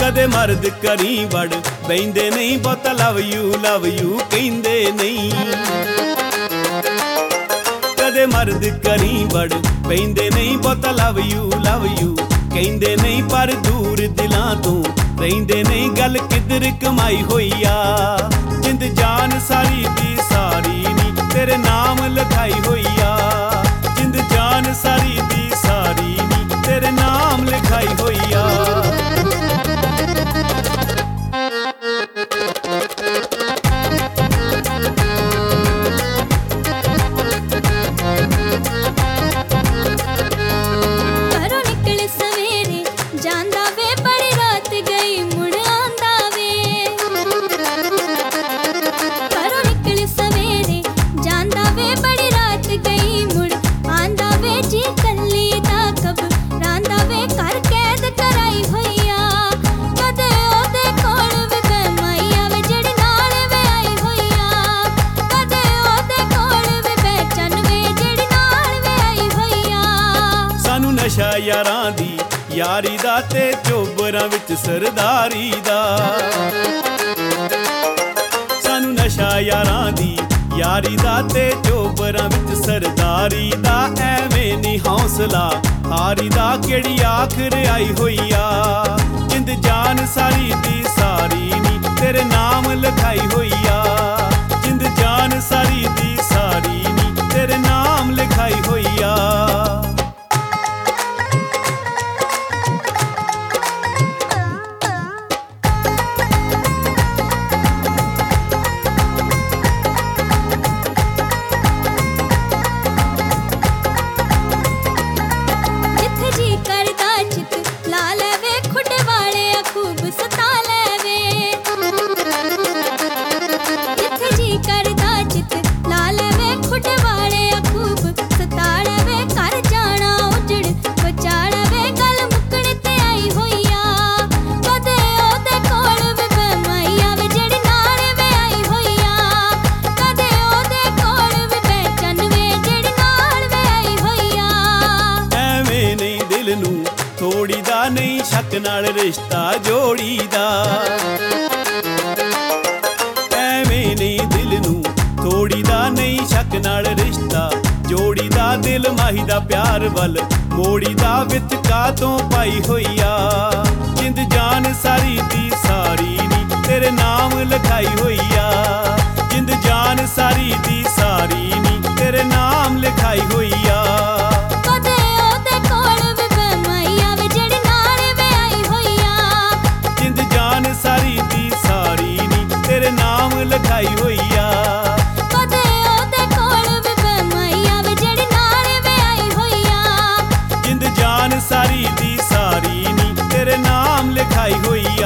कदे मर्द करी वड़ बहिंदे नहीं, बहुता लव यू कहिंदे नहीं। कदे मर्द करी वड़ बहिंदे नहीं, बहुता लव यू कहिंदे नहीं। पर दूर दिलां तों रहिंदे नहीं, गल किधर कमाई होई आ। जिंद जान सारी दी सारी नी तेरे नाम लिखाई होई आ। जिंद जान सारी दी सारी नी तेरे नाम लिखाई होई आ। नशा यारां दी यारी दा ते चोबरां विच सरदारी दा। सानू नशा यारां दी यारी दा ते चोबरां विच सरदारी दा। एवें नी हौसला हारी दा, केड़ी आखर आई होई आ। जिंद जान सारी दी सारी नी तेरे नाम लिखाई होई आ। जिंद जान सारी दी सारी नी तेरे नाम लिखाई होई आ। थोड़ी दा नहीं शक नाल रिश्ता जोड़ी दा। एवें नहीं दिल नू थोड़ी दा नहीं शक नाल रिश्ता जोड़ी दा। दिल माही दा प्यार वल मोड़ी दा, विच कातों पाई होई आ। जिंद जान सारी दी सारी नी तेरे नाम लिखाई होई आ। जिंद जान सारी दी सारी नी तेरे नाम लिखाई होई आ। सारी दी सारी नी तेरे नाम लिखाई होई आ। कदे ओदे कोल वे बेमाई आवे जेड़ी नाल वे आई होई आ। जिंद जान सारी दी सारी नी तेरे नाम लिखाई होई आ।